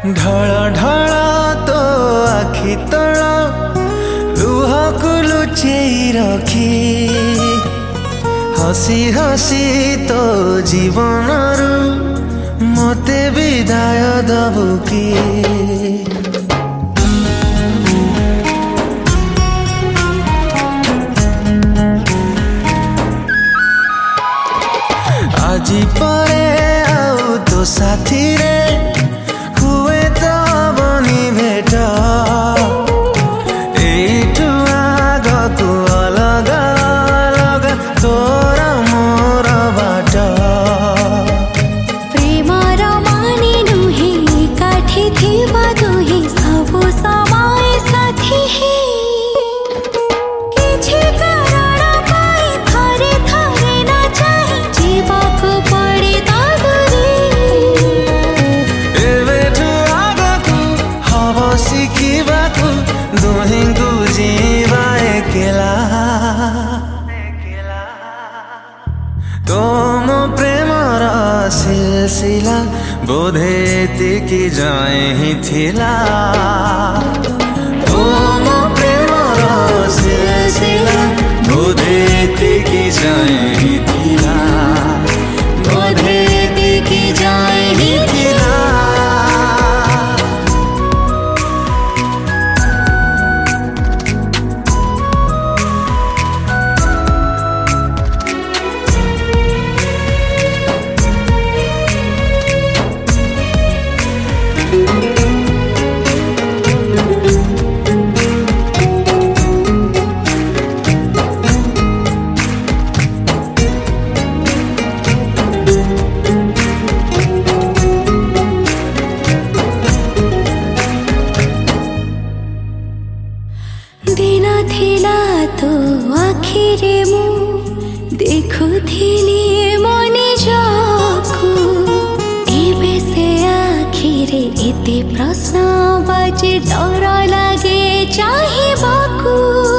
ढळ ढळ तो आखि तळ लुहकु लुचेई रखी हसी हसी तो जीवनरु मते विदाय दबु की। आजी परे आउ तो साथी रे हुए तो बनी भेट एठू आगकु अलग अलग तोर मोर बाट प्रेमर माने नुहे काठी थिबा दुहे सबु समय साथी हे किछि कारण पाई थरे थरे न चाहि जीवाको पड़े दादुरी एबेठू आगकु हब शिखिबाकु दुहेंगु जीवा एकेला तोम प्रेमर सिलसिला बोधे एतिकी जाए ही थिला तोम प्रेमर सिलसिला बोधे एतिकी जाए ही थिला बोधे एतिकी जाए ही थिला। दिन थिला तो आखिरे मु देखुथिली मनि जाकु एबे से आखिरे एते प्रश्न बाजे डर लागे चाहिबाकु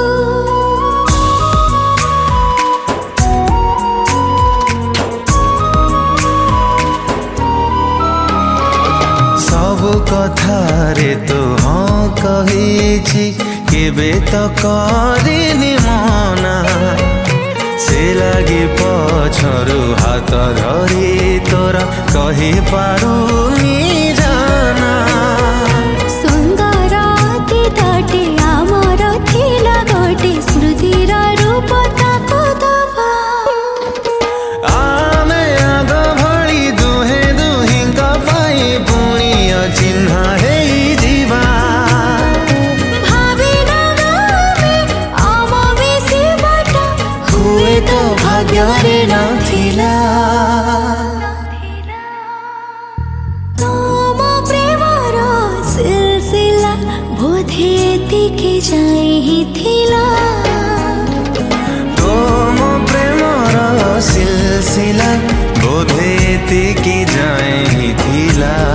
सब कथारे तो हाँ कहिछि केबे तो करिनि मना से लगी पछरु हाथ धरी तोरा कहि पारुनी जाना सुंदर अतीतटे आमर थिला गोटे स्मृतिर रूप ताको दबा आमे आग भଳି दुहे दुहिंक पाई पुणी चिन्ह हेई जीवा हुए तो भाग्यरे नथिला तोम प्रेमर सिलसिला बोधे एतिकी जाए ही थिला तोम प्रेमर सिलसिला बोधे एतिकी जाए ही थिला।